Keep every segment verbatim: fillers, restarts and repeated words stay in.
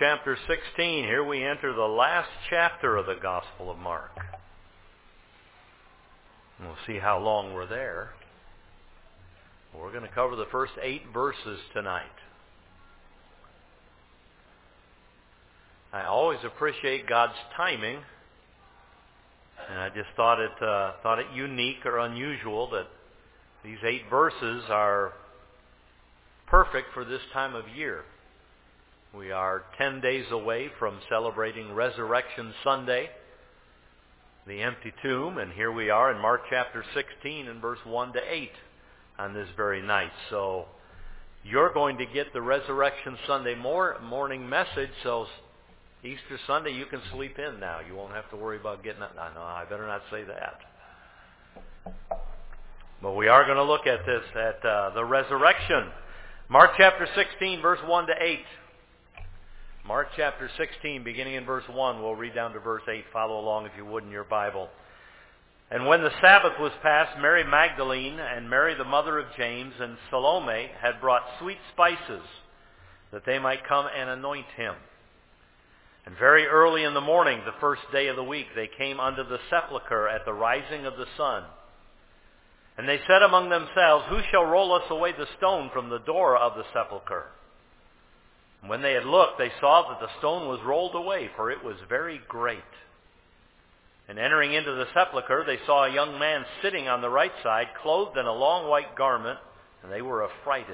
chapter sixteen. Here we enter the last chapter of the Gospel of Mark. We'll see how long we're there. We're going to cover the first eight verses tonight. I always appreciate God's timing, and I just thought it uh, thought it unique or unusual that these eight verses are perfect for this time of year. We are ten days away from celebrating Resurrection Sunday, the empty tomb, and here we are in Mark chapter sixteen and verse one to eight on this very night. So you're going to get the Resurrection Sunday mor- morning message, so Easter Sunday you can sleep in now. You won't have to worry about getting up. No, I better not say that. But we are going to look at this, at uh, the resurrection. Mark chapter sixteen, verse one to eight. Mark chapter sixteen, beginning in verse one. We'll read down to verse eight. Follow along if you would in your Bible. And when the Sabbath was past, Mary Magdalene and Mary the mother of James and Salome had brought sweet spices that they might come and anoint him. And very early in the morning, the first day of the week, they came unto the sepulchre at the rising of the sun. And they said among themselves, Who shall roll us away the stone from the door of the sepulchre? And when they had looked, they saw that the stone was rolled away, for it was very great. And entering into the sepulchre, they saw a young man sitting on the right side, clothed in a long white garment, and they were affrighted.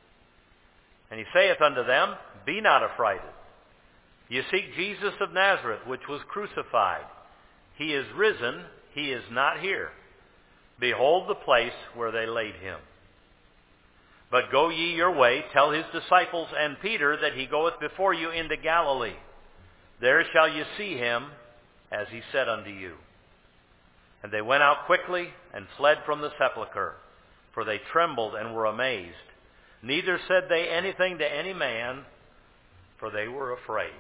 And he saith unto them, Be not affrighted. Ye seek Jesus of Nazareth, which was crucified. He is risen, he is not here. Behold the place where they laid him. But go ye your way, tell his disciples and Peter that he goeth before you into Galilee. There shall ye see him, as he said unto you. And they went out quickly and fled from the sepulchre, for they trembled and were amazed. Neither said they anything to any man, for they were afraid.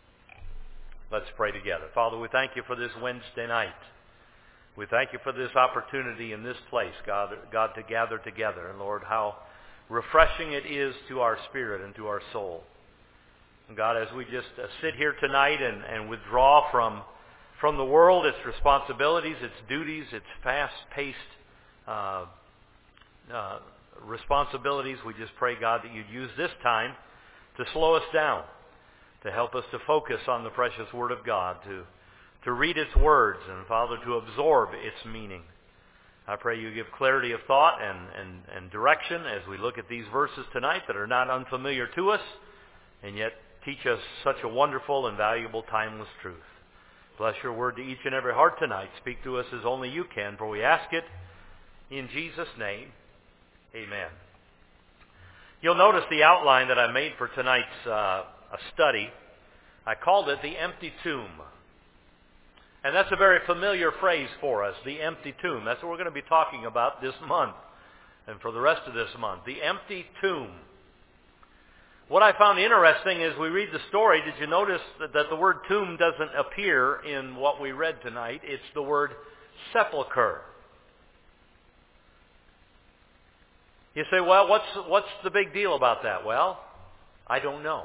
Let's pray together. Father, we thank you for this Wednesday night. We thank you for this opportunity in this place, God, God, to gather together. And Lord, how refreshing it is to our spirit and to our soul. And God, as we just uh, sit here tonight and, and withdraw from, from the world, its responsibilities, its duties, its fast-paced uh, uh, responsibilities, we just pray, God, that you'd use this time to slow us down, to help us to focus on the precious Word of God, to, to read its words, and, Father, to absorb its meaning. I pray you give clarity of thought and, and, and direction as we look at these verses tonight that are not unfamiliar to us, and yet teach us such a wonderful and valuable timeless truth. Bless your word to each and every heart tonight. Speak to us as only you can, for we ask it in Jesus' name. Amen. You'll notice the outline that I made for tonight's uh, a study. I called it the empty tomb. And that's a very familiar phrase for us, the empty tomb. That's what we're going to be talking about this month and for the rest of this month, the empty tomb. What I found interesting is we read the story. Did you notice that, that the word tomb doesn't appear in what we read tonight? It's the word sepulcher. You say, well, what's, what's the big deal about that? Well, I don't know.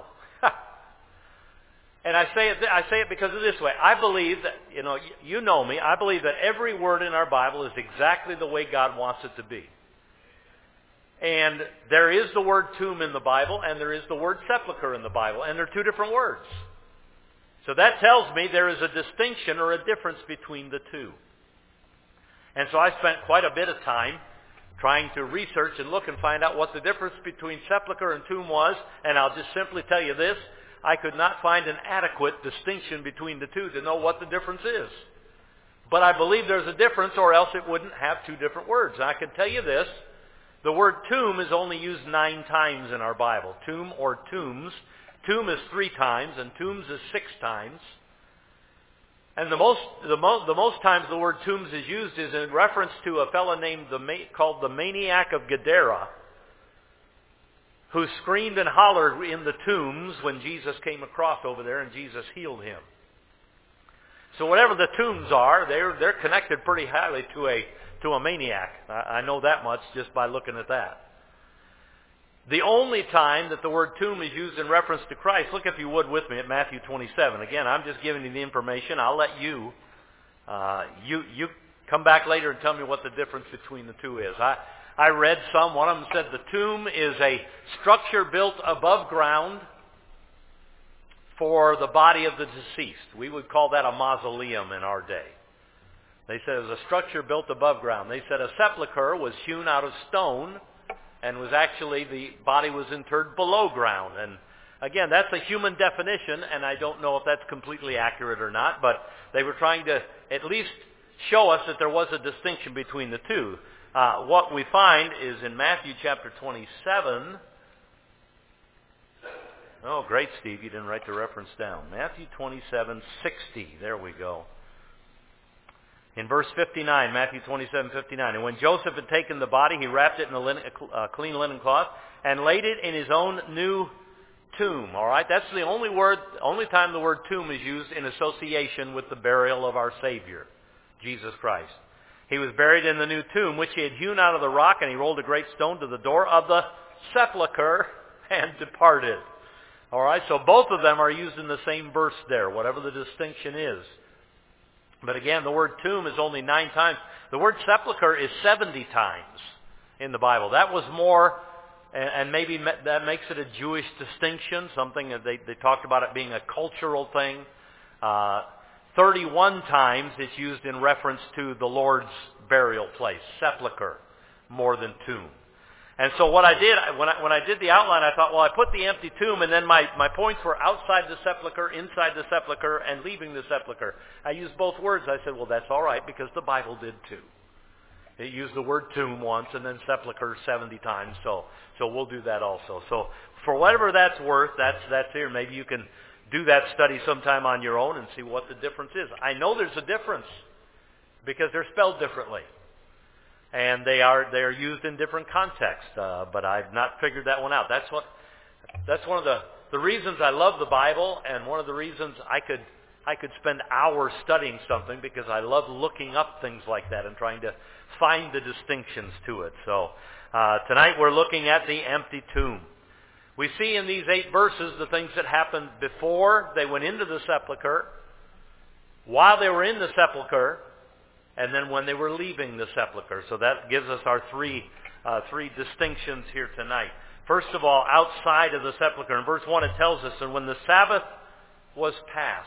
And I say it, I say it because of this way. I believe that, you know, you know me, I believe that every word in our Bible is exactly the way God wants it to be. And there is the word tomb in the Bible, and there is the word sepulcher in the Bible, and they're two different words. So that tells me there is a distinction or a difference between the two. And so I spent quite a bit of time trying to research and look and find out what the difference between sepulcher and tomb was, and I'll just simply tell you this. I could not find an adequate distinction between the two to know what the difference is. But I believe there's a difference, or else it wouldn't have two different words. And I can tell you this, the word tomb is only used nine times in our Bible. Tomb or tombs. Tomb is three times, and tombs is six times. And the most, the, mo- the most times the word tombs is used is in reference to a fellow named the ma- called the maniac of Gadara, who screamed and hollered in the tombs when Jesus came across over there and Jesus healed him. So whatever the tombs are, they're they're connected pretty highly to a to a maniac. I, I know that much just by looking at that. The only time that the word tomb is used in reference to Christ, look if you would with me at Matthew twenty-seven. Again, I'm just giving you the information. I'll let you, uh, you, you come back later and tell me what the difference between the two is. I, I read some. One of them said the tomb is a structure built above ground for the body of the deceased. We would call that a mausoleum in our day. They said it was a structure built above ground. They said a sepulcher was hewn out of stone and was actually, the body was interred below ground. And again, that's a human definition, and I don't know if that's completely accurate or not, but they were trying to at least show us that there was a distinction between the two. Uh, what we find is in Matthew chapter twenty-seven. Oh, great, Steve, you didn't write the reference down. Matthew twenty-seven sixty. There we go. In verse fifty-nine, Matthew twenty-seven fifty-nine, and when Joseph had taken the body, he wrapped it in a, linen, a clean linen cloth and laid it in his own new tomb. All right, that's the only word, only time the word tomb is used in association with the burial of our Savior, Jesus Christ. He was buried in the new tomb, which he had hewn out of the rock, and he rolled a great stone to the door of the sepulcher and departed. All right, so both of them are used in the same verse there, whatever the distinction is. But again, the word tomb is only nine times. The word sepulcher is seventy times in the Bible. That was more, and maybe that makes it a Jewish distinction, something that they, they talked about it being a cultural thing. Uh, thirty-one times it's used in reference to the Lord's burial place, sepulcher, more than tomb. And so what I did, when I, when I did the outline, I thought, well, I put the empty tomb, and then my, my points were outside the sepulcher, inside the sepulcher, and leaving the sepulcher. I used both words. I said, well, that's all right, because the Bible did too. It used the word tomb once, and then sepulcher seventy times, so so we'll do that also. So for whatever that's worth, that's that's here. Maybe you can do that study sometime on your own and see what the difference is. I know there's a difference, because they're spelled differently. And they are they are used in different contexts, uh, but I've not figured that one out. That's what that's one of the, the reasons I love the Bible, and one of the reasons I could I could spend hours studying something, because I love looking up things like that and trying to find the distinctions to it. So uh, tonight we're looking at the empty tomb. We see in these eight verses the things that happened before they went into the sepulcher, while they were in the sepulcher, and then when they were leaving the sepulcher. So that gives us our three uh, three distinctions here tonight. First of all, outside of the sepulcher. In verse one it tells us, and when the Sabbath was past.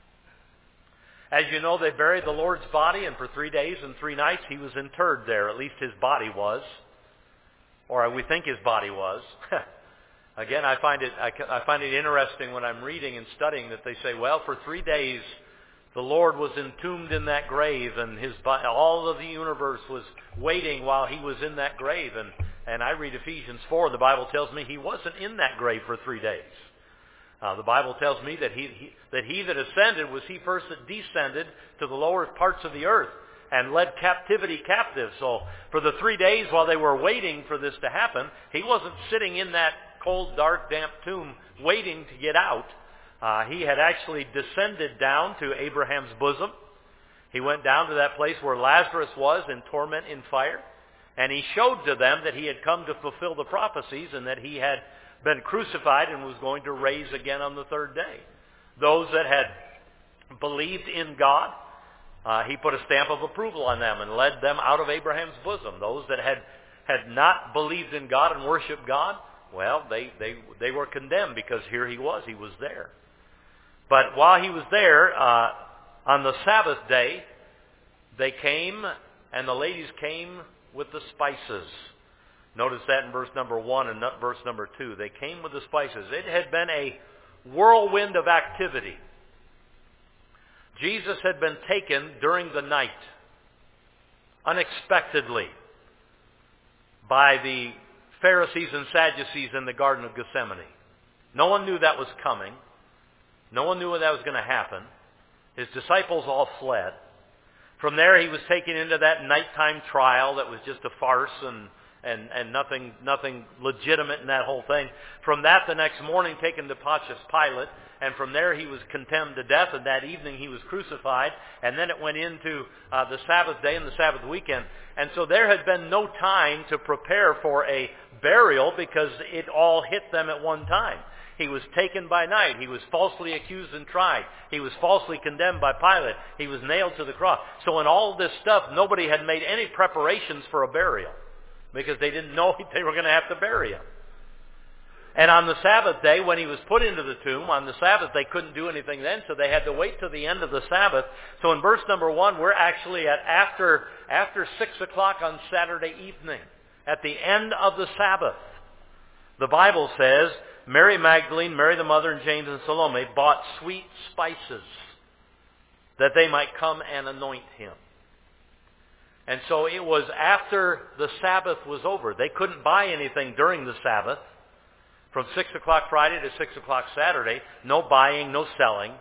As you know, they buried the Lord's body, and for three days and three nights he was interred there. At least his body was. Or we think his body was. Again, I find it I, I find it interesting when I'm reading and studying that they say, well, for three days the Lord was entombed in that grave, and his all of the universe was waiting while he was in that grave. And, and I read Ephesians four. The Bible tells me he wasn't in that grave for three days. Uh, the Bible tells me that he, he that he that ascended was he first that descended to the lower parts of the earth and led captivity captive. So for the three days while they were waiting for this to happen, he wasn't sitting in that cold, dark, damp tomb waiting to get out. Uh, he had actually descended down to Abraham's bosom. He went down to that place where Lazarus was in torment in fire. And he showed to them that he had come to fulfill the prophecies, and that he had been crucified and was going to raise again on the third day. Those that had believed in God, uh, he put a stamp of approval on them and led them out of Abraham's bosom. Those that had, had not believed in God and worshiped God, well, they, they, they were condemned, because here he was. He was there. But while he was there, uh, on the Sabbath day, they came, and the ladies came with the spices. Notice that in verse number one and verse number two. They came with the spices. It had been a whirlwind of activity. Jesus had been taken during the night, unexpectedly, by the Pharisees and Sadducees in the Garden of Gethsemane. No one knew that was coming. No one knew when that was going to happen. His disciples all fled. From there, he was taken into that nighttime trial that was just a farce and and, and nothing nothing legitimate in that whole thing. From that, the next morning, taken to Pontius Pilate, and from there he was condemned to death, and that evening he was crucified, and then it went into uh, the Sabbath day and the Sabbath weekend. And so there had been no time to prepare for a burial because it all hit them at one time. He was taken by night. He was falsely accused and tried. He was falsely condemned by Pilate. He was nailed to the cross. So in all this stuff, nobody had made any preparations for a burial because they didn't know they were going to have to bury him. And on the Sabbath day, when he was put into the tomb, on the Sabbath, they couldn't do anything then, so they had to wait till the end of the Sabbath. So in verse number one, we're actually at after, after six o'clock on Saturday evening, at the end of the Sabbath. The Bible says, Mary Magdalene, Mary the mother, and James and Salome bought sweet spices that they might come and anoint him. And so it was after the Sabbath was over. They couldn't buy anything during the Sabbath. From six o'clock Friday to six o'clock Saturday, no buying, no selling.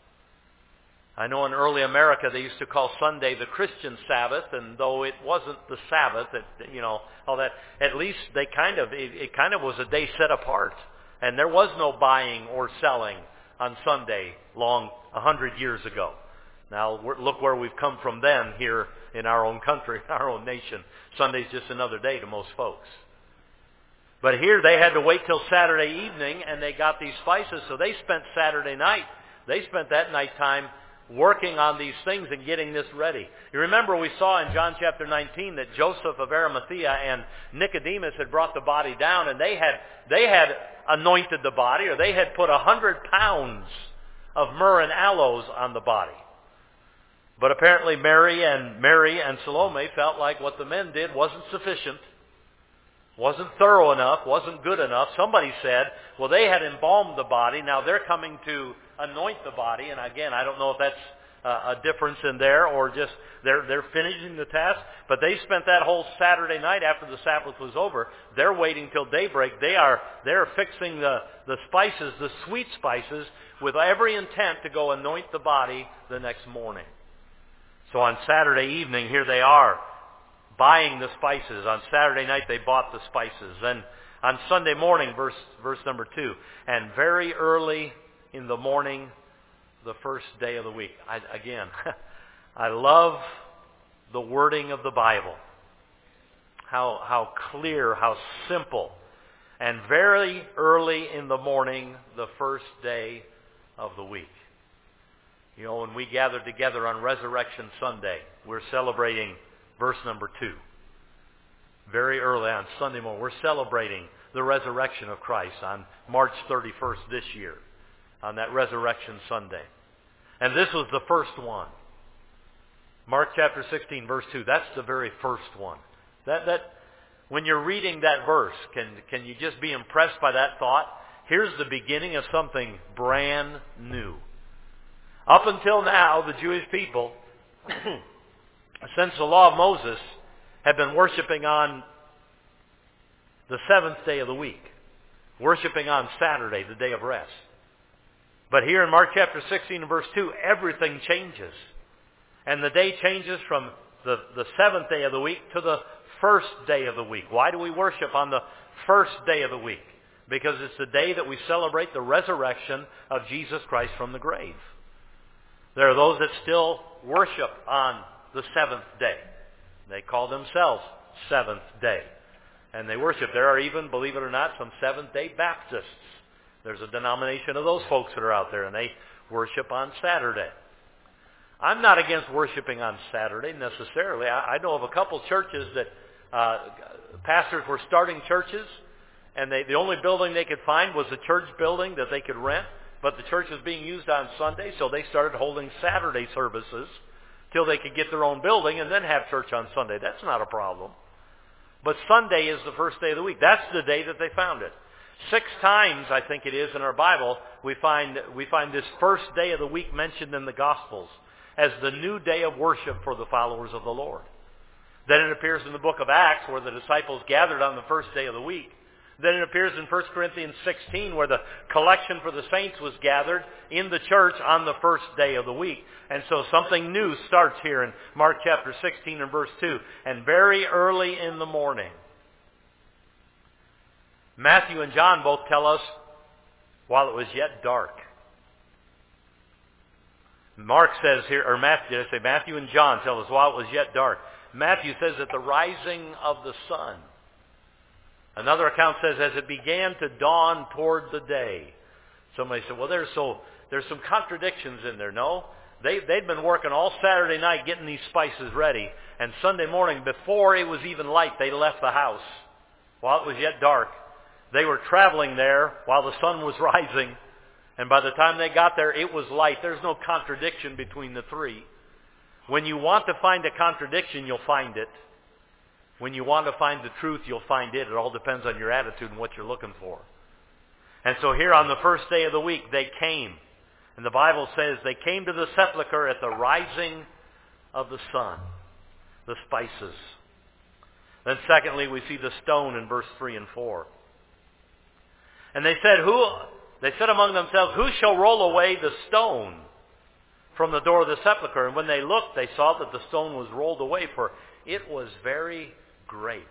I know in early America they used to call Sunday the Christian Sabbath, and though it wasn't the Sabbath, it, you know, all that, at least they kind of, it, it kind of was a day set apart. And there was no buying or selling on Sunday long, a hundred years ago. Now, we're, look where we've come from then here in our own country, our own nation. Sunday's just another day to most folks. But here they had to wait till Saturday evening, and they got these spices, so they spent Saturday night. They spent that night time working on these things and getting this ready. You remember we saw in John chapter nineteen that Joseph of Arimathea and Nicodemus had brought the body down, and they had they had anointed the body, or they had put a hundred pounds of myrrh and aloes on the body. But apparently Mary and Mary and Salome felt like what the men did wasn't sufficient. Wasn't thorough enough, wasn't good enough. Somebody said, well, they had embalmed the body, now they're coming to anoint the body. And again, I don't know if that's uh, a difference in there or just they're they're finishing the task. But they spent that whole Saturday night after the Sabbath was over. They're waiting till daybreak. They are they're fixing the, the spices, the sweet spices, with every intent to go anoint the body the next morning. So on Saturday evening, here they are, buying the spices. On Saturday night, they bought the spices. Then on Sunday morning, verse verse number two, and very early in the morning, the first day of the week. I, again, I love the wording of the Bible. How how clear, how simple. And very early in the morning, the first day of the week. You know, when we gather together on Resurrection Sunday, we're celebrating verse number two. Very early on Sunday morning, we're celebrating the resurrection of Christ on March thirty-first this year, on that Resurrection Sunday. And this was the first one. Mark chapter sixteen, verse two, that's the very first one. That that when you're reading that verse, can can you just be impressed by that thought? Here's the beginning of something brand new. Up until now, the Jewish people, since the law of Moses, have been worshiping on the seventh day of the week, worshiping on Saturday, the day of rest. But here in Mark chapter sixteen and verse two, everything changes. And the day changes from the, the seventh day of the week to the first day of the week. Why do we worship on the first day of the week? Because it's the day that we celebrate the resurrection of Jesus Christ from the grave. There are those that still worship on the seventh day. They call themselves Seventh Day. And they worship. There are even, believe it or not, some Seventh-day Baptists. There's a denomination of those folks that are out there, and they worship on Saturday. I'm not against worshiping on Saturday necessarily. I, I know of a couple churches that uh, pastors were starting churches, and they, the only building they could find was a church building that they could rent. But the church was being used on Sunday, so they started holding Saturday services till they could get their own building and then have church on Sunday. That's not a problem. But Sunday is the first day of the week. That's the day that they found it. Six times, I think it is, in our Bible, we find we find this first day of the week mentioned in the Gospels as the new day of worship for the followers of the Lord. Then it appears in the book of Acts where the disciples gathered on the first day of the week. Then it appears in First Corinthians sixteen where the collection for the saints was gathered in the church on the first day of the week. And so something new starts here in Mark chapter sixteen and verse two. And very early in the morning. Matthew and John both tell us while it was yet dark. Mark says here, or Matthew, did I say Matthew and John tell us while it was yet dark. Matthew says at the rising of the sun. Another account says, as it began to dawn toward the day. Somebody said, well, there's so there's some contradictions in there. No, they, they'd been working all Saturday night getting these spices ready. And Sunday morning, before it was even light, they left the house while it was yet dark. They were traveling there while the sun was rising. And by the time they got there, it was light. There's no contradiction between the three. When you want to find a contradiction, you'll find it. When you want to find the truth, you'll find it. It all depends on your attitude and what you're looking for. And so here on the first day of the week, they came. And the Bible says they came to the sepulchre at the rising of the sun. The spices. Then secondly, we see the stone in verse three and four. And they said, who... They said among themselves, who shall roll away the stone from the door of the sepulchre? And when they looked, they saw that the stone was rolled away, for it was very great.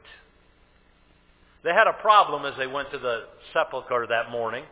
They had a problem as they went to the sepulchre that morning.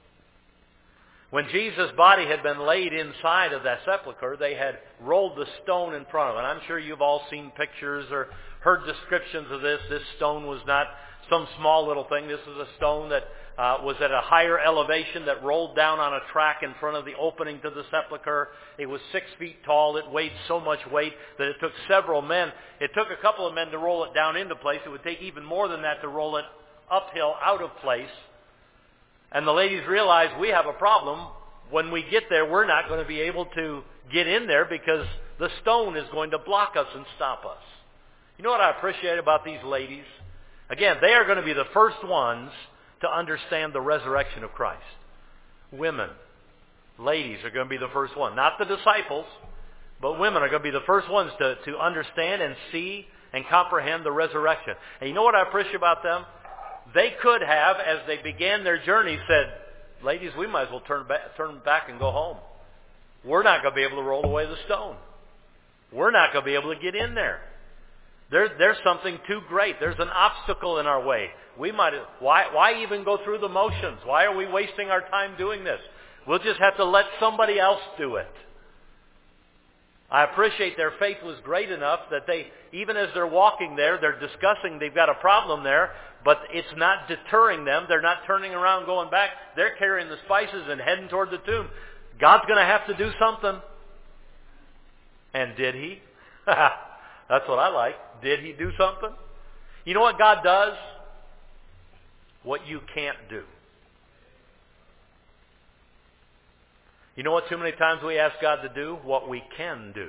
When Jesus' body had been laid inside of that sepulchre, they had rolled the stone in front of it. And I'm sure you've all seen pictures or heard descriptions of this. This stone was not some small little thing. This is a stone that uh, was at a higher elevation that rolled down on a track in front of the opening to the sepulchre. It was six feet tall. It weighed so much weight that it took several men. It took a couple of men to roll it down into place. It would take even more than that to roll it uphill out of place. And the ladies realized, we have a problem. When we get there, we're not going to be able to get in there because the stone is going to block us and stop us. You know what I appreciate about these ladies? Again, they are going to be the first ones to understand the resurrection of Christ. Women, ladies are going to be the first one. Not the disciples, but women are going to be the first ones to, to understand and see and comprehend the resurrection. And you know what I appreciate about them? They could have, as they began their journey, said, ladies, we might as well turn back, turn back and go home. We're not going to be able to roll away the stone. We're not going to be able to get in there. There, there's something too great. There's an obstacle in our way. We might. Why, why even go through the motions? Why are we wasting our time doing this? We'll just have to let somebody else do it. I appreciate their faith was great enough that they, even as they're walking there, they're discussing, they've got a problem there, but it's not deterring them. They're not turning around going back. They're carrying the spices and heading toward the tomb. God's going to have to do something. And did he? That's what I like. Did he do something? You know what God does? What you can't do. You know what too many times we ask God to do? What we can do.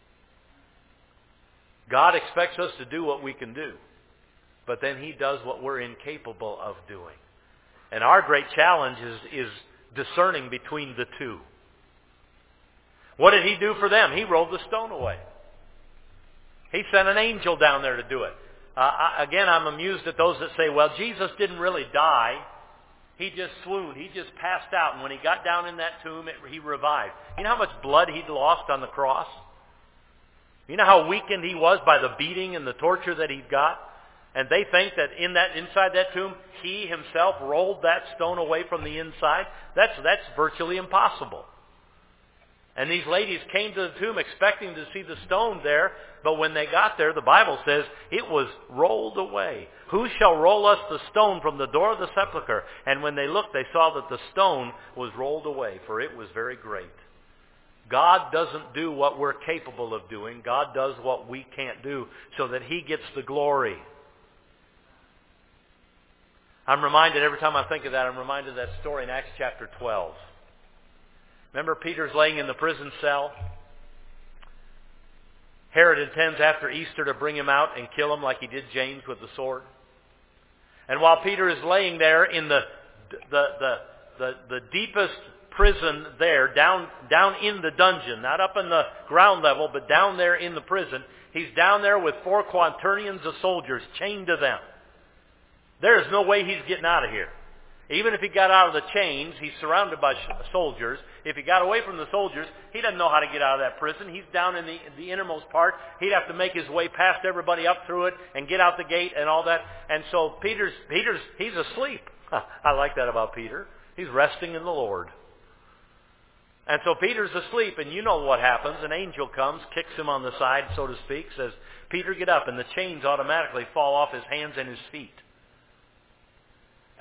God expects us to do what we can do. But then he does what we're incapable of doing. And our great challenge is, is discerning between the two. What did he do for them? He rolled the stone away. He sent an angel down there to do it. Uh, I, again, I'm amused at those that say, well, Jesus didn't really die. He just swooned. He just passed out. And when he got down in that tomb, it, he revived. You know how much blood he'd lost on the cross? You know how weakened he was by the beating and the torture that he'd got? And they think that in that inside that tomb, he himself rolled that stone away from the inside. That's, that's virtually impossible. And these ladies came to the tomb expecting to see the stone there, but when they got there, the Bible says, it was rolled away. Who shall roll us the stone from the door of the sepulchre? And when they looked, they saw that the stone was rolled away, for it was very great. God doesn't do what we're capable of doing. God does what we can't do so that he gets the glory. I'm reminded, every time I think of that, I'm reminded of that story in Acts chapter twelve. Remember, Peter's laying in the prison cell. Herod intends after Easter to bring him out and kill him like he did James with the sword. And while Peter is laying there in the the the the, the deepest prison there, down down in the dungeon, not up in the ground level, but down there in the prison, he's down there with four quaternions of soldiers chained to them. There is no way he's getting out of here. Even if he got out of the chains, he's surrounded by soldiers. If he got away from the soldiers, he doesn't know how to get out of that prison. He's down in the, the innermost part. He'd have to make his way past everybody up through it and get out the gate and all that. And so Peter's, Peter's he's asleep. I like that about Peter. He's resting in the Lord. And so Peter's asleep, and you know what happens. An angel comes, kicks him on the side, so to speak, says, Peter, get up. And the chains automatically fall off his hands and his feet.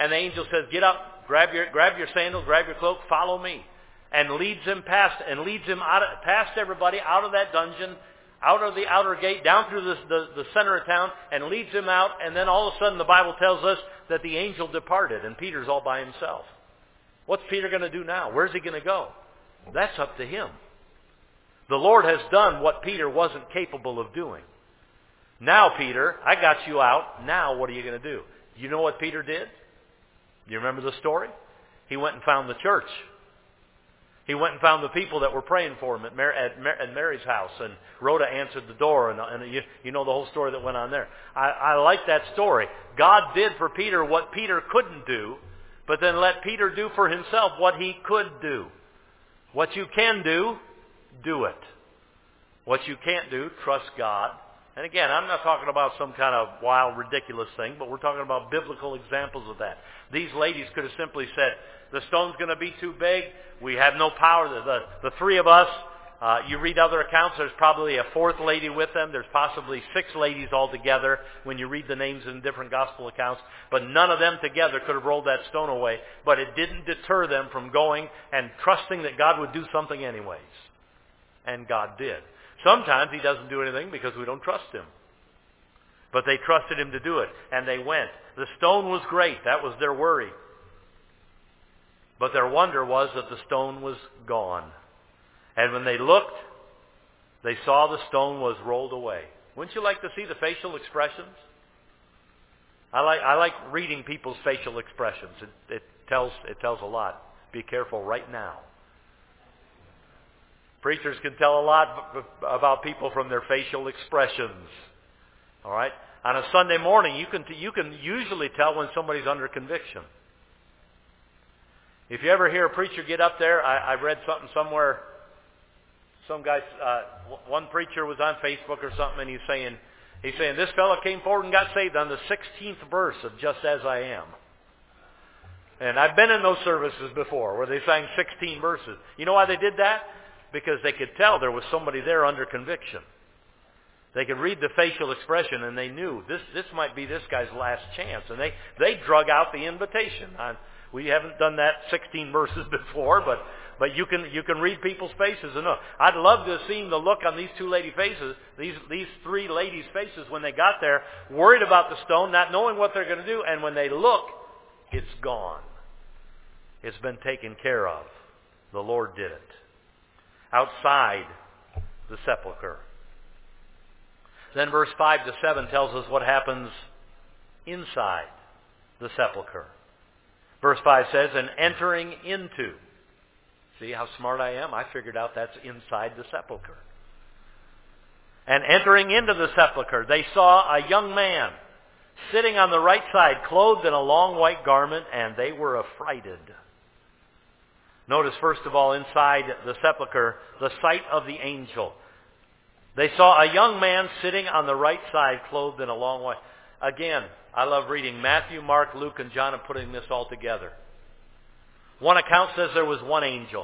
And the angel says, get up, grab your, grab your sandals, grab your cloak, follow me. And leads him past, and leads him out of, past everybody out of that dungeon, out of the outer gate, down through the, the, the center of town, and leads him out. And then all of a sudden the Bible tells us that the angel departed, and Peter's all by himself. What's Peter going to do now? Where's he going to go? That's up to him. The Lord has done what Peter wasn't capable of doing. Now, Peter, I got you out. Now what are you going to do? You know what Peter did? You remember the story? He went and found the church. He went and found the people that were praying for him at, Mar- at, Mar- at Mary's house, and Rhoda answered the door, and, and you, you know the whole story that went on there. I, I like that story. God did for Peter what Peter couldn't do, but then let Peter do for himself what he could do. What you can do, do it. What you can't do, trust God. And again, I'm not talking about some kind of wild, ridiculous thing, but we're talking about biblical examples of that. These ladies could have simply said, the stone's going to be too big. We have no power. The, the, the three of us, uh, you read other accounts, there's probably a fourth lady with them. There's possibly six ladies altogether when you read the names in different gospel accounts. But none of them together could have rolled that stone away. But it didn't deter them from going and trusting that God would do something anyways. And God did. Sometimes He doesn't do anything because we don't trust Him. But they trusted Him to do it, and they went. The stone was great. That was their worry. But their wonder was that the stone was gone. And when they looked, they saw the stone was rolled away. Wouldn't you like to see the facial expressions? I like I like reading people's facial expressions. It, it tells it tells a lot. Be careful right now. Preachers can tell a lot about people from their facial expressions. All right? On a Sunday morning, you can you can usually tell when somebody's under conviction. If you ever hear a preacher get up there, I, I read something somewhere. Some guy, uh, one preacher was on Facebook or something, and he's saying, he's saying this fellow came forward and got saved on the sixteenth verse of "Just as I Am." And I've been in those services before where they sang sixteen verses. You know why they did that? Because they could tell there was somebody there under conviction. They could read the facial expression, and they knew this this might be this guy's last chance. And they, they drug out the invitation. I, we haven't done that sixteen verses before, but but you can you can read people's faces and know. I'd love to have seen the look on these two lady faces, these these three ladies' faces when they got there, worried about the stone, not knowing what they're going to do, and when they look, it's gone. It's been taken care of. The Lord did it. Outside the sepulcher. Then verse five to seven tells us what happens inside the sepulcher. Verse five says, and entering into. See how smart I am? I figured out that's inside the sepulcher. And entering into the sepulcher, they saw a young man sitting on the right side, clothed in a long white garment, and they were affrighted. Notice, first of all, inside the sepulcher, the sight of the angel. They saw a young man sitting on the right side, clothed in a long white. Again, I love reading Matthew, Mark, Luke, and John and putting this all together. One account says there was one angel.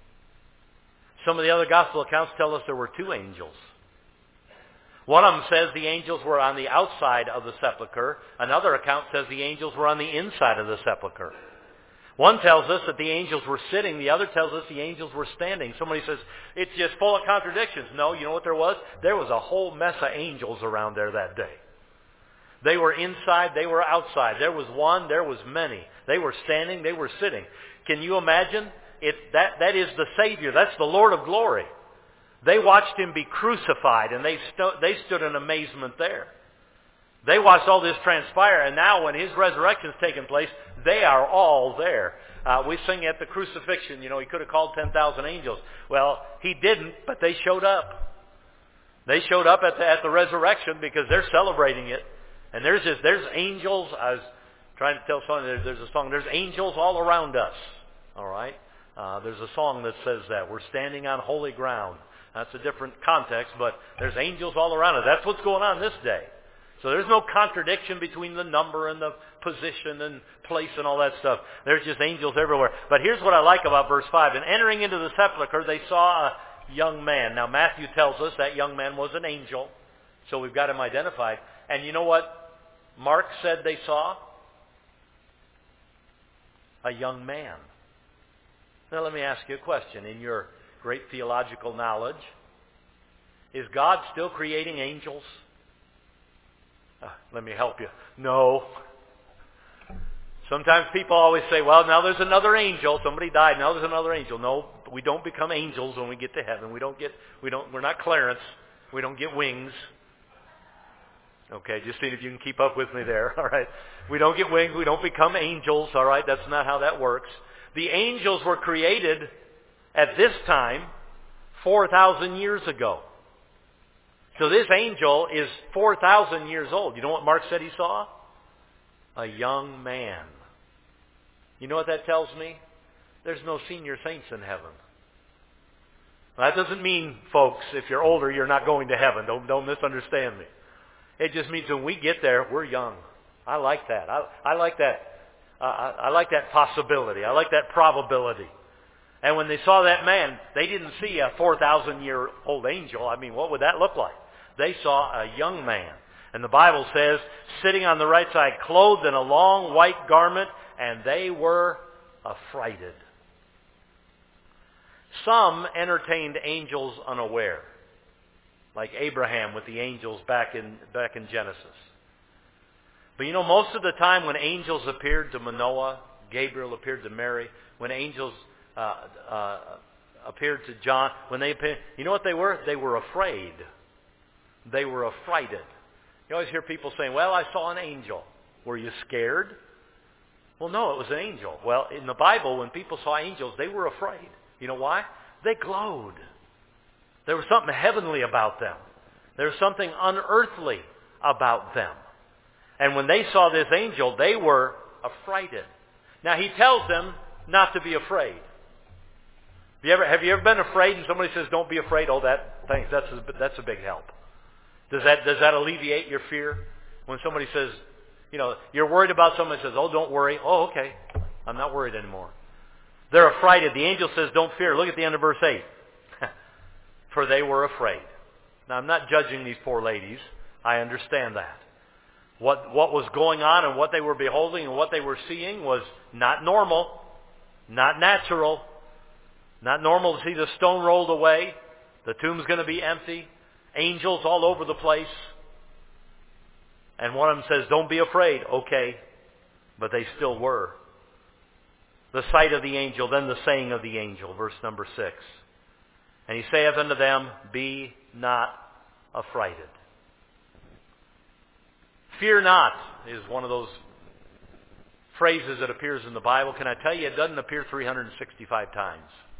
Some of the other gospel accounts tell us there were two angels. One of them says the angels were on the outside of the sepulcher. Another account says the angels were on the inside of the sepulcher. One tells us that the angels were sitting. The other tells us the angels were standing. Somebody says, it's just full of contradictions. No, you know what there was? There was a whole mess of angels around there that day. They were inside, they were outside. There was one, there was many. They were standing, they were sitting. Can you imagine? It, that, that is the Savior. That's the Lord of glory. They watched Him be crucified, and they, stu- they stood in amazement there. They watched all this transpire, and now when His resurrection has taken place, they are all there. Uh, we sing at the crucifixion, you know, He could have called ten thousand angels. Well, He didn't, but they showed up. They showed up at the, at the resurrection because they're celebrating it. And there's just, there's angels. I was trying to tell someone, there's, there's a song, there's angels all around us. All right? Uh, there's a song that says that. We're standing on holy ground. That's a different context, but there's angels all around us. That's what's going on this day. So there's no contradiction between the number and the position and place and all that stuff. There's just angels everywhere. But here's what I like about verse five. And entering into the sepulcher, they saw a young man. Now Matthew tells us that young man was an angel. So we've got him identified. And you know what Mark said they saw? a young man. Now let me ask you a question. In your great theological knowledge, is God still creating angels? Uh, let me help you. No. Sometimes people always say, well, now there's another angel. Somebody died. Now there's another angel. No, we don't become angels when we get to heaven. We don't get, we don't, we're not Clarence. We don't get wings. Okay, just seeing if you can keep up with me there. All right. We don't get wings. We don't become angels. All right. That's not how that works. The angels were created at this time four thousand years ago. So this angel is four thousand years old. You know what Mark said he saw? A young man. You know what that tells me? There's no senior saints in heaven. That doesn't mean, folks, if you're older, you're not going to heaven. Don't, don't misunderstand me. It just means when we get there, we're young. I like that. I, I like that. Uh, I, I like that possibility. I like that probability. And when they saw that man, they didn't see a four thousand year old angel. I mean, what would that look like? They saw a young man. And the Bible says, sitting on the right side, clothed in a long white garment, and they were affrighted. Some entertained angels unaware, like Abraham with the angels back in back in Genesis. But you know, most of the time when angels appeared to Manoah, Gabriel appeared to Mary, when angels uh, uh, appeared to John, when they appeared, you know what they were? They were afraid. They were affrighted. You always hear people saying, well, I saw an angel. Were you scared? Well, no, it was an angel. Well, in the Bible, when people saw angels, they were afraid. You know why? They glowed. There was something heavenly about them. There was something unearthly about them. And when they saw this angel, they were affrighted. Now, he tells them not to be afraid. Have you ever, have you ever been afraid and somebody says, don't be afraid? Oh, that, thanks, that's a, that's a big help. Does that, does that alleviate your fear? When somebody says, you know, you're worried about somebody says, oh, don't worry. Oh, okay. I'm not worried anymore. They're affrighted. The angel says, don't fear. Look at the end of verse eight. For they were afraid. Now, I'm not judging these poor ladies. I understand that. What, what was going on and what they were beholding and what they were seeing was not normal, not natural, not normal to see the stone rolled away, the tomb's going to be empty, angels all over the place. And one of them says, don't be afraid. Okay. But they still were. The sight of the angel, then the saying of the angel, verse number six. And he saith unto them, be not affrighted. Fear not is one of those phrases that appears in the Bible. Can I tell you, it doesn't appear three hundred sixty-five times.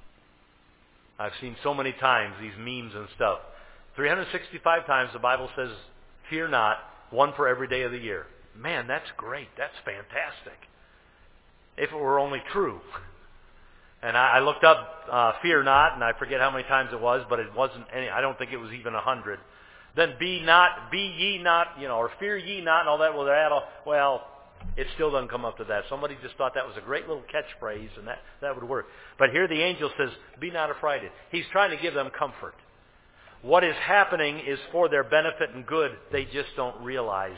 I've seen so many times these memes and stuff. three hundred sixty-five times the Bible says, fear not, one for every day of the year. Man, that's great. That's fantastic. If it were only true. And I, I looked up uh, fear not, and I forget how many times it was, but it wasn't any, I don't think it was even a hundred. Then be not, be ye not, you know, or fear ye not, and all that. Well, that all, well, it still doesn't come up to that. Somebody just thought that was a great little catchphrase, and that, that would work. But here the angel says, be not affrighted. He's trying to give them comfort. What is happening is for their benefit and good. They just don't realize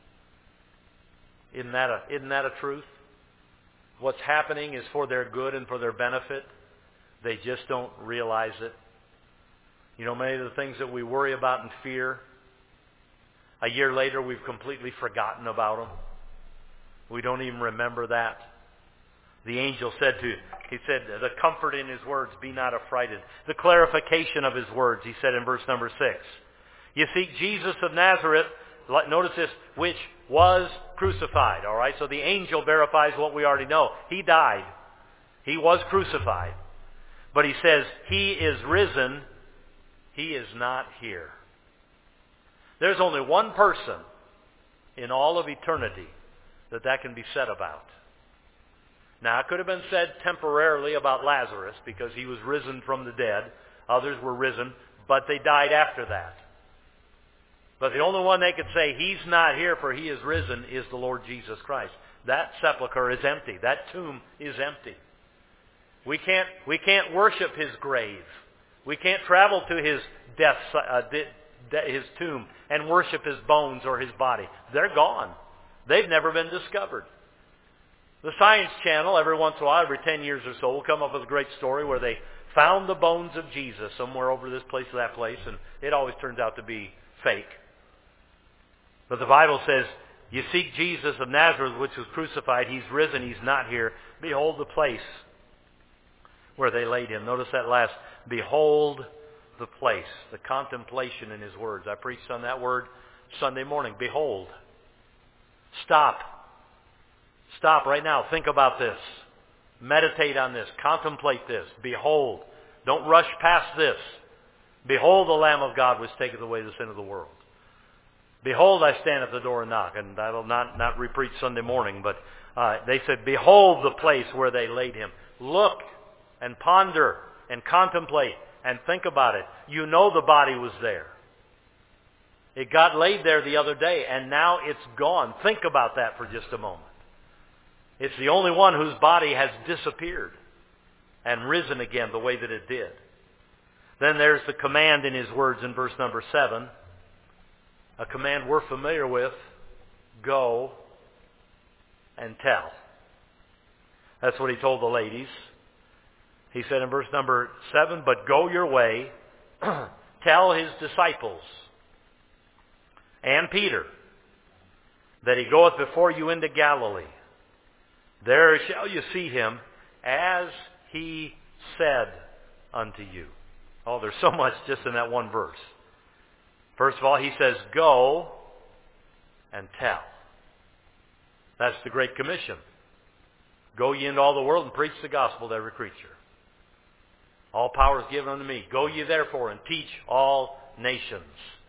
it. Isn't that a, isn't that a truth? What's happening is for their good and for their benefit. They just don't realize it. You know, many of the things that we worry about and fear, a year later we've completely forgotten about them. We don't even remember that. The angel said to, he said, the comfort in his words, be not affrighted. The clarification of his words, he said in verse number six. You see, Jesus of Nazareth, notice this, which was crucified. All right, so the angel verifies what we already know. He died. He was crucified. But he says, he is risen. He is not here. There's only one person in all of eternity that that can be said about. Now, it could have been said temporarily about Lazarus because he was risen from the dead. Others were risen, but they died after that. But the only one they could say, he's not here for he is risen, is the Lord Jesus Christ. That sepulcher is empty. That tomb is empty. We can't, we can't worship his grave. We can't travel to his death, uh, his tomb and worship his bones or his body. They're gone. They've never been discovered. The Science Channel, every once in a while, every ten years or so, will come up with a great story where they found the bones of Jesus somewhere over this place or that place, and it always turns out to be fake. But the Bible says, you seek Jesus of Nazareth, which was crucified. He's risen. He's not here. Behold the place where they laid him. Notice that last, behold the place, the contemplation in his words. I preached on that word Sunday morning. Behold. Stop. Stop right now. Think about this. Meditate on this. Contemplate this. Behold. Don't rush past this. Behold the Lamb of God which taketh away the sin of the world. Behold, I stand at the door and knock. And that'll not, not repreach Sunday morning, but uh, they said, behold the place where they laid him. Look and ponder and contemplate and think about it. You know the body was there. It got laid there the other day, and now it's gone. Think about that for just a moment. It's the only one whose body has disappeared and risen again the way that it did. Then there's the command in his words in verse number seven. A command we're familiar with. Go and tell. That's what he told the ladies. He said in verse number seven, but go your way, tell his disciples and Peter that he goeth before you into Galilee. There shall you see him as he said unto you. Oh, there's so much just in that one verse. First of all, he says, go and tell. That's the Great Commission. Go ye into all the world and preach the gospel to every creature. All power is given unto me. Go ye therefore and teach all nations.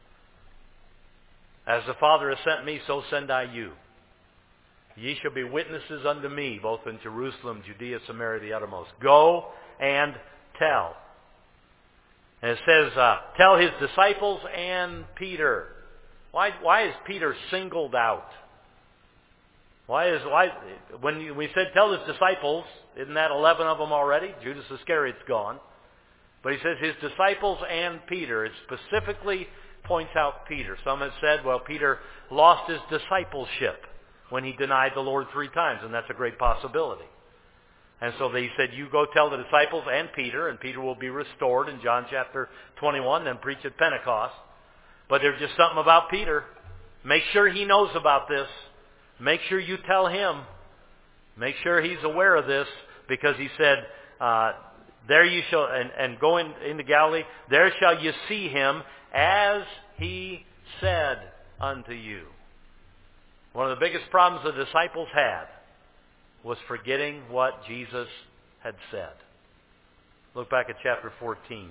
As the Father has sent me, so send I you. Ye shall be witnesses unto me, both in Jerusalem, Judea, Samaria, the uttermost. Go and tell. And it says, uh, tell his disciples and Peter. Why, why is Peter singled out? Why is why when you, we said tell his disciples, isn't that eleven of them already? Judas Iscariot's gone. But he says his disciples and Peter. It specifically points out Peter. Some have said, well, Peter lost his discipleship when he denied the Lord three times, and that's a great possibility. And so they said, you go tell the disciples and Peter, and Peter will be restored in John chapter twenty-one, then preach at Pentecost. But there's just something about Peter. Make sure he knows about this. Make sure you tell him. Make sure he's aware of this, because he said, uh, there you shall, and, and go in, into Galilee, there shall you see him as he said unto you. One of the biggest problems the disciples had was forgetting what Jesus had said. Look back at chapter fourteen.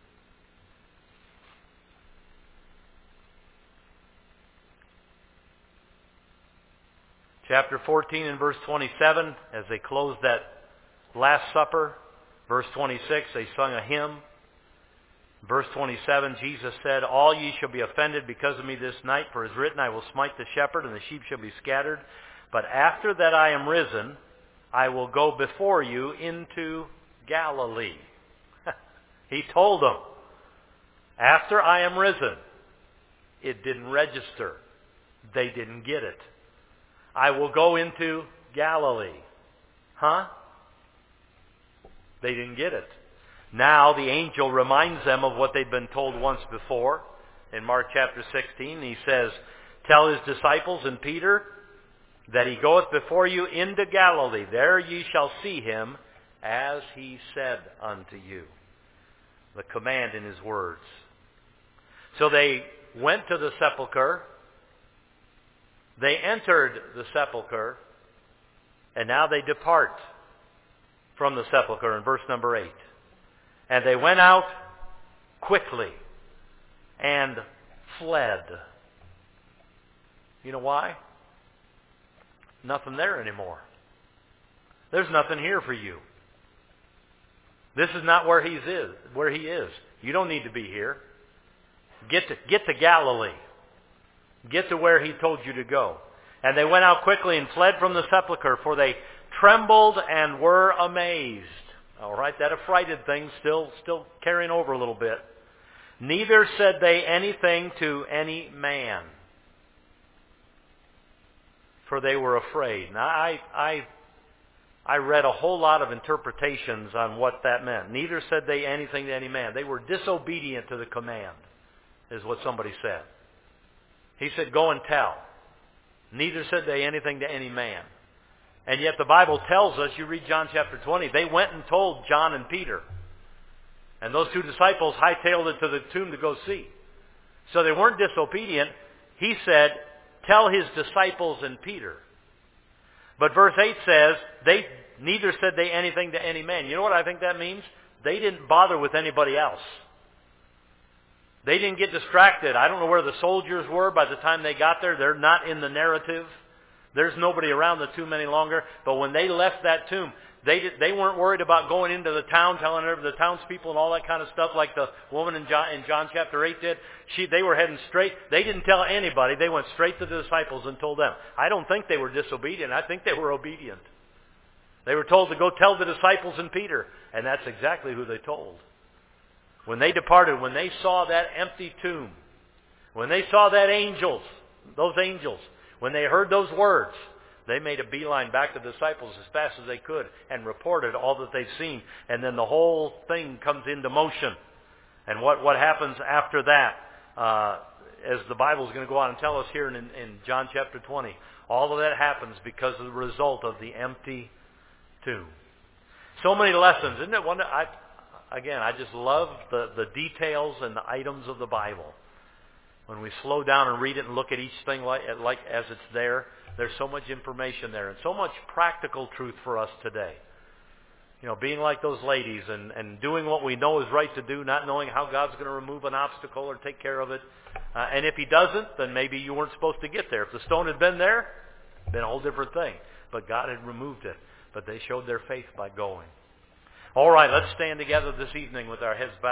Chapter fourteen and verse twenty-seven, as they closed that Last Supper. Verse twenty-six, they sung a hymn. Verse twenty-seven, Jesus said, all ye shall be offended because of me this night, for it is written, I will smite the shepherd, and the sheep shall be scattered. But after that I am risen, I will go before you into Galilee. He told them, after I am risen. It didn't register. They didn't get it. I will go into Galilee. Huh? They didn't get it. Now the angel reminds them of what they'd been told once before. In Mark chapter sixteen, he says, tell his disciples and Peter that he goeth before you into Galilee. There ye shall see him as he said unto you. The command in his words. So they went to the sepulchre. They entered the sepulchre. And now they depart from the sepulchre in verse number eight. And they went out quickly and fled. You know why? Nothing there anymore. There's nothing here for you. This is not where he's is, where he is. You don't need to be here. Get to, get to Galilee. Get to where he told you to go. And they went out quickly and fled from the sepulchre, for they trembled and were amazed. All right, that affrighted thing still, still carrying over a little bit. Neither said they anything to any man, for they were afraid. Now, I, I I read a whole lot of interpretations on what that meant. Neither said they anything to any man. They were disobedient to the command, is what somebody said. He said, go and tell. Neither said they anything to any man. And yet the Bible tells us, you read John chapter twenty, they went and told John and Peter. And those two disciples hightailed it to the tomb to go see. So they weren't disobedient. He said, tell his disciples and Peter. But verse eight says, they neither said they anything to any man. You know what I think that means? They didn't bother with anybody else. They didn't get distracted. I don't know where the soldiers were by the time they got there. They're not in the narrative. There's nobody around the tomb any longer. But when they left that tomb, they did, they weren't worried about going into the town, telling the townspeople and all that kind of stuff like the woman in John, in John chapter eight did. She, they were heading straight. They didn't tell anybody. They went straight to the disciples and told them. I don't think they were disobedient. I think they were obedient. They were told to go tell the disciples and Peter. And that's exactly who they told. When they departed, when they saw that empty tomb, when they saw that angels, those angels, when they heard those words, they made a beeline back to the disciples as fast as they could and reported all that they've seen. And then the whole thing comes into motion. And what, what happens after that, uh, as the Bible is going to go on and tell us here in, in John chapter twenty, all of that happens because of the result of the empty tomb. So many lessons, isn't it? One, I, again, I just love the, the details and the items of the Bible. When we slow down and read it and look at each thing like, like as it's there, there's so much information there and so much practical truth for us today. You know, being like those ladies and, and doing what we know is right to do, not knowing how God's going to remove an obstacle or take care of it. Uh, and if He doesn't, then maybe you weren't supposed to get there. If the stone had been there, it'd been a whole different thing. But God had removed it. But they showed their faith by going. All right, let's stand together this evening with our heads bowed.